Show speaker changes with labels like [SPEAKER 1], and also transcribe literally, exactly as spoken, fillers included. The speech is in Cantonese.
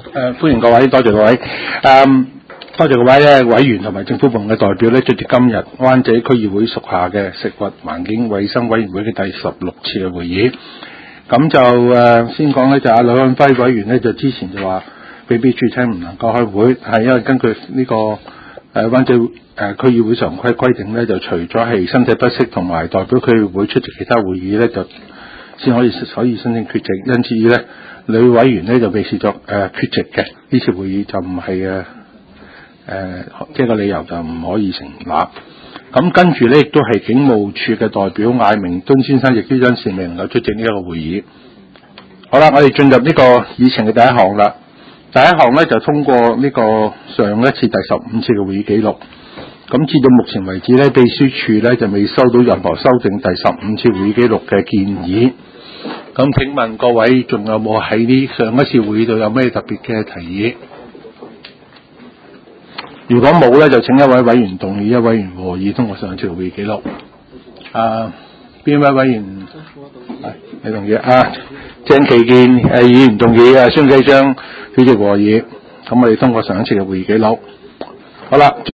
[SPEAKER 1] 誒，歡迎各位，多謝各位。誒，多謝各位咧委員同埋政府部門嘅代表咧，出席今日灣仔區議會屬下嘅食物環境衛生委員會嘅第十六次嘅會議。咁就誒先講咧，就阿呂漢輝委員咧，就之前就話被秘書處唔能夠開會，係因為根據呢個誒灣仔誒區議會常規規定咧，就除咗係身體不適同埋代表區議會出席其他會議咧，就先可以可以申請缺席。因此咧，呂委員咧就被視作誒、呃、缺席嘅，呢次會議就唔係誒誒，即係個理由就唔可以成立。咁跟住咧，亦都係警務處嘅代表艾明敦先生，亦都因事未能夠出席呢一個會議。好啦，我哋進入呢個議程嘅第一項啦。第一項咧就通過呢個上一次第十五次嘅會議記錄。咁至到目前為止咧，秘書處咧就未收到任何修正第十五次會議記錄嘅建議。咁請問各位仲有冇喺呢上一次會議度有咩特別嘅提議？如果冇咧，就請一位委員動議，一位委員和議通過上一次會議記錄。啊，邊位委員？係你同意啊？鄭其健誒議員動議啊，孫繼章主席和議，咁我哋通過上一次嘅會議記錄。好啦。